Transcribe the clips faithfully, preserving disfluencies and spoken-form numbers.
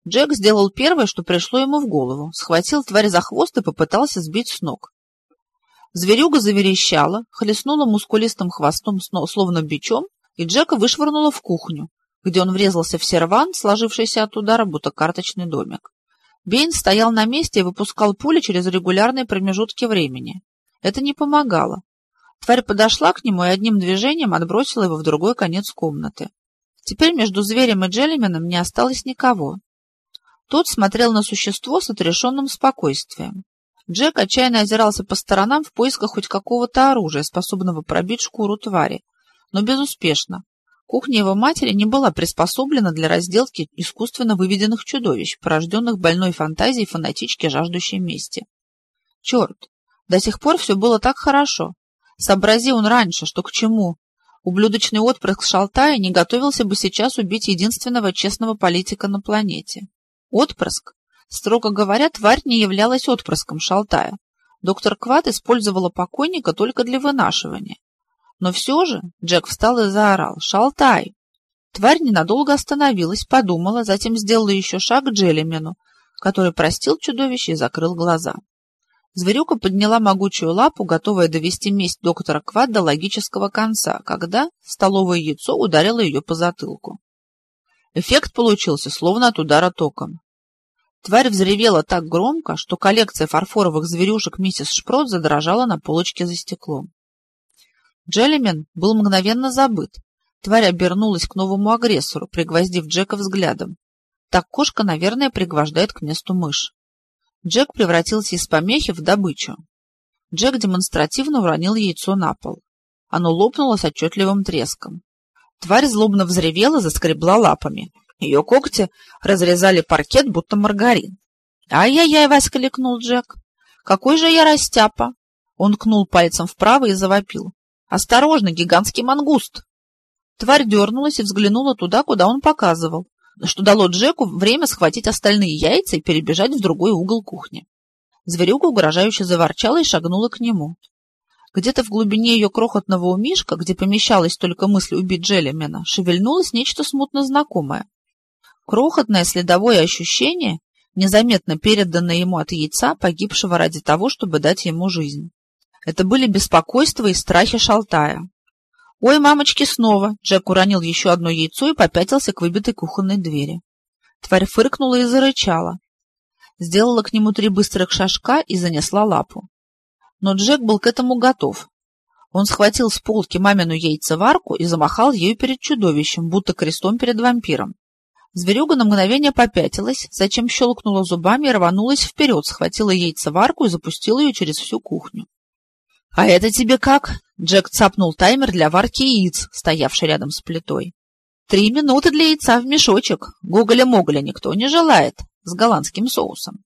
Джек сделал первое, что пришло ему в голову. Схватил тварь за хвост и попытался сбить с ног. Зверюга заверещала, хлестнула мускулистым хвостом, словно бичом, и Джека вышвырнула в кухню, где он врезался в серван, сложившийся от удара, будто карточный домик. Бейн стоял на месте и выпускал пули через регулярные промежутки времени. Это не помогало. Тварь подошла к нему и одним движением отбросила его в другой конец комнаты. Теперь между зверем и Джеллименом не осталось никого. Тот смотрел на существо с отрешенным спокойствием. Джек отчаянно озирался по сторонам в поисках хоть какого-то оружия, способного пробить шкуру твари, но безуспешно. Кухня его матери не была приспособлена для разделки искусственно выведенных чудовищ, порожденных больной фантазией фанатички, жаждущей мести. Черт! До сих пор все было так хорошо. Сообрази он раньше, что к чему. Ублюдочный отпрыск Шалтая не готовился бы сейчас убить единственного честного политика на планете. Отпрыск? Строго говоря, тварь не являлась отпрыском Шалтая. Доктор Квад использовала покойника только для вынашивания. Но все же Джек встал и заорал: «Шалтай!». Тварь ненадолго остановилась, подумала, затем сделала еще шаг к Джеллимену, который простил чудовище и закрыл глаза. Зверюка подняла могучую лапу, готовая довести месть доктора Квад до логического конца, когда столовое яйцо ударило ее по затылку. Эффект получился словно от удара током. Тварь взревела так громко, что коллекция фарфоровых зверюшек миссис Шпрот задрожала на полочке за стеклом. Джеллимен был мгновенно забыт. Тварь обернулась к новому агрессору, пригвоздив Джека взглядом. Так кошка, наверное, пригвождает к месту мышь. Джек превратился из помехи в добычу. Джек демонстративно уронил яйцо на пол. Оно лопнуло с отчетливым треском. Тварь злобно взревела, заскребла лапами. Ее когти разрезали паркет, будто маргарин. «Ай-яй-яй!» — воскликнул Джек. «Какой же я растяпа!» Он ткнул пальцем вправо и завопил. «Осторожно, гигантский мангуст!» Тварь дернулась и взглянула туда, куда он показывал, что дало Джеку время схватить остальные яйца и перебежать в другой угол кухни. Зверюга угрожающе заворчала и шагнула к нему. Где-то в глубине ее крохотного умишка, где помещалась только мысль убить Джеллимена, шевельнулось нечто смутно знакомое. Крохотное следовое ощущение, незаметно переданное ему от яйца, погибшего ради того, чтобы дать ему жизнь. Это были беспокойство и страхи Шалтая. «Ой, мамочки, снова!» Джек уронил еще одно яйцо и попятился к выбитой кухонной двери. Тварь фыркнула и зарычала. Сделала к нему три быстрых шажка и занесла лапу. Но Джек был к этому готов. Он схватил с полки мамину яйцеварку и замахал ею перед чудовищем, будто крестом перед вампиром. Зверюга на мгновение попятилась, затем щелкнула зубами и рванулась вперед, схватила яйцеварку и запустила ее через всю кухню. «А это тебе как?» Джек цапнул таймер для варки яиц, стоявший рядом с плитой. «Три минуты для яйца в мешочек. Гоголя-моголя никто не желает, с голландским соусом».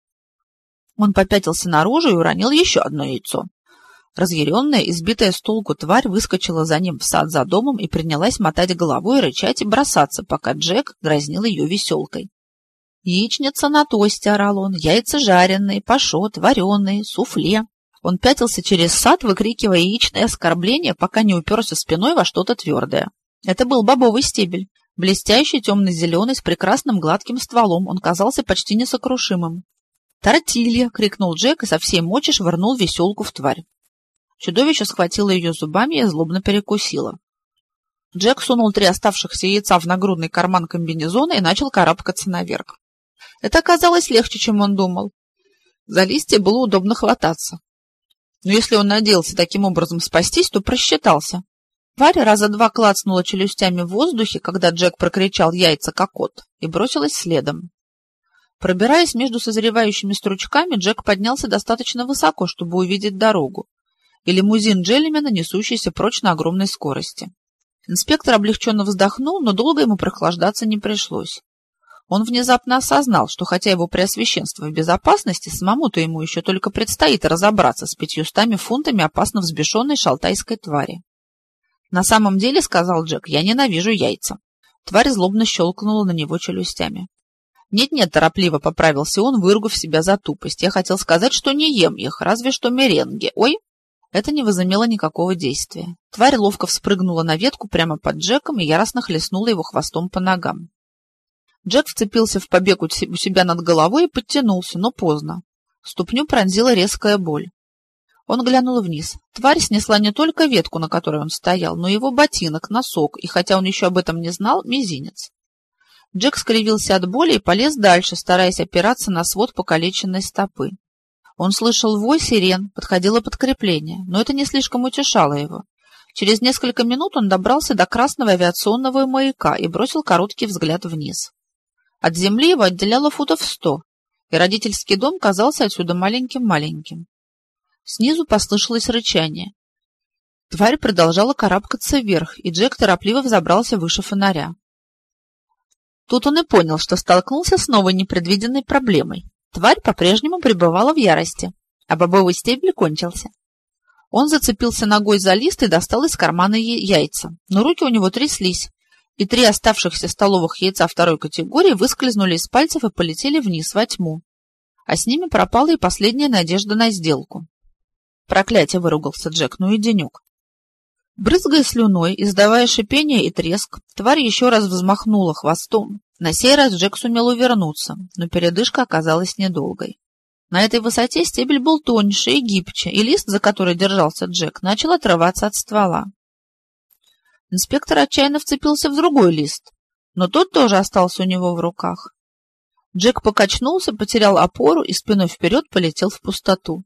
Он попятился наружу и уронил еще одно яйцо. Разъяренная, избитая с толку тварь выскочила за ним в сад за домом и принялась мотать головой, рычать и бросаться, пока Джек дразнил ее веселкой. «Яичница на тосте», — орал он, — «яйца жареные, пашот, вареные, суфле». Он пятился через сад, выкрикивая яичные оскорбления, пока не уперся спиной во что-то твердое. Это был бобовый стебель, блестящий темно-зеленый, с прекрасным гладким стволом. Он казался почти несокрушимым. «Тортилья!» — крикнул Джек и со всей мочи швырнул веселку в тварь. Чудовище схватило ее зубами и злобно перекусило. Джек сунул три оставшихся яйца в нагрудный карман комбинезона и начал карабкаться наверх. Это оказалось легче, чем он думал. За листья было удобно хвататься. Но если он надеялся таким образом спастись, то просчитался. Тварь раза два клацнула челюстями в воздухе, когда Джек прокричал «яйца как кот», и бросилась следом. Пробираясь между созревающими стручками, Джек поднялся достаточно высоко, чтобы увидеть дорогу, и лимузин Джеллимена, несущийся прочь на огромной скорости. Инспектор облегченно вздохнул, но долго ему прохлаждаться не пришлось. Он внезапно осознал, что хотя его преосвященство в безопасности, самому-то ему еще только предстоит разобраться с пятьюстами фунтами опасно взбешенной шалтайской твари. «На самом деле, — сказал Джек, — я ненавижу яйца». Тварь злобно щелкнула на него челюстями. «Нет-нет, — торопливо поправился он, выругав себя за тупость. Я хотел сказать, что не ем их, разве что меренги. Ой!» Это не возымело никакого действия. Тварь ловко вспрыгнула на ветку прямо под Джеком и яростно хлестнула его хвостом по ногам. Джек вцепился в побег у себя над головой и подтянулся, но поздно. Ступню пронзила резкая боль. Он глянул вниз. Тварь снесла не только ветку, на которой он стоял, но и его ботинок, носок, и, хотя он еще об этом не знал, мизинец. Джек скривился от боли и полез дальше, стараясь опираться на свод покалеченной стопы. Он слышал вой сирен, подходило подкрепление, но это не слишком утешало его. Через несколько минут он добрался до красного авиационного маяка и бросил короткий взгляд вниз. От земли его отделяло футов сто, и родительский дом казался отсюда маленьким-маленьким. Снизу послышалось рычание. Тварь продолжала карабкаться вверх, и Джек торопливо взобрался выше фонаря. Тут он и понял, что столкнулся с новой непредвиденной проблемой. Тварь по-прежнему пребывала в ярости, а бобовый стебель кончился. Он зацепился ногой за лист и достал из кармана яйца, но руки у него тряслись, и три оставшихся столовых яйца второй категории выскользнули из пальцев и полетели вниз во тьму. А с ними пропала и последняя надежда на сделку. «Проклятие!» — выругался Джек, ну и денек. Брызгая слюной, издавая шипение и треск, тварь еще раз взмахнула хвостом. На сей раз Джек сумел увернуться, но передышка оказалась недолгой. На этой высоте стебель был тоньше и гибче, и лист, за который держался Джек, начал отрываться от ствола. Инспектор отчаянно вцепился в другой лист, но тот тоже остался у него в руках. Джек покачнулся, потерял опору и спиной вперед полетел в пустоту.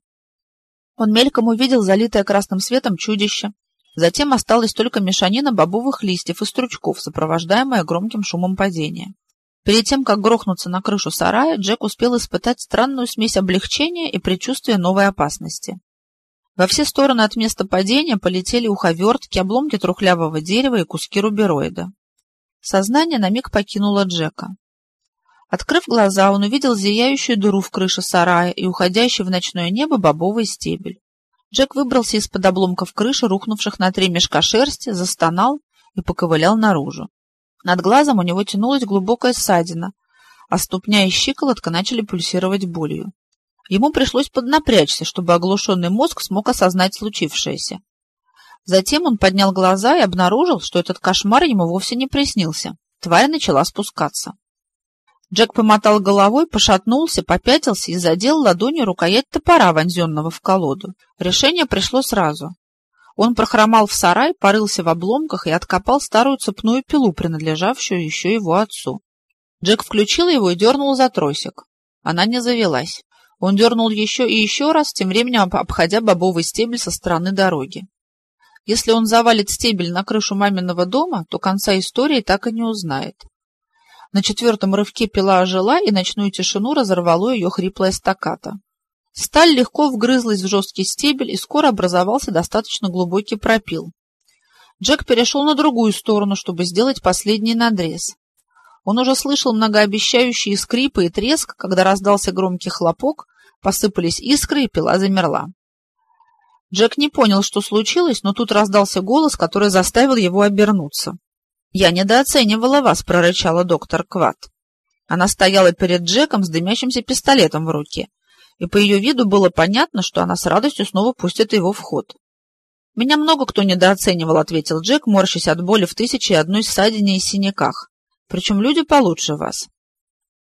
Он мельком увидел залитое красным светом чудище. Затем осталась только мешанина бобовых листьев и стручков, сопровождаемая громким шумом падения. Перед тем, как грохнуться на крышу сарая, Джек успел испытать странную смесь облегчения и предчувствия новой опасности. Во все стороны от места падения полетели уховертки, обломки трухлявого дерева и куски рубероида. Сознание на миг покинуло Джека. Открыв глаза, он увидел зияющую дыру в крыше сарая и уходящий в ночное небо бобовый стебель. Джек выбрался из-под обломков крыши, рухнувших на три мешка шерсти, застонал и поковылял наружу. Над глазом у него тянулась глубокая ссадина, а ступня и щиколотка начали пульсировать болью. Ему пришлось поднапрячься, чтобы оглушенный мозг смог осознать случившееся. Затем он поднял глаза и обнаружил, что этот кошмар ему вовсе не приснился. Тварь начала спускаться. Джек помотал головой, пошатнулся, попятился и задел ладонью рукоять топора, вонзенного в колоду. Решение пришло сразу. Он прохромал в сарай, порылся в обломках и откопал старую цепную пилу, принадлежавшую еще его отцу. Джек включил его и дернул за тросик. Она не завелась. Он дернул еще и еще раз, тем временем обходя бобовый стебель со стороны дороги. Если он завалит стебель на крышу маминого дома, то конца истории так и не узнает. На четвертом рывке пила ожила, и ночную тишину разорвало ее хриплое стаккато. Сталь легко вгрызлась в жесткий стебель, и скоро образовался достаточно глубокий пропил. Джек перешел на другую сторону, чтобы сделать последний надрез. Он уже слышал многообещающие скрипы и треск, когда раздался громкий хлопок, посыпались искры, и пила замерла. Джек не понял, что случилось, но тут раздался голос, который заставил его обернуться. «Я недооценивала вас», — прорычала доктор Кват. Она стояла перед Джеком с дымящимся пистолетом в руке, и по ее виду было понятно, что она с радостью снова пустит его в ход. «Меня много кто недооценивал», — ответил Джек, морщась от боли в тысяче и одной ссадине и синяках. «Причем люди получше вас.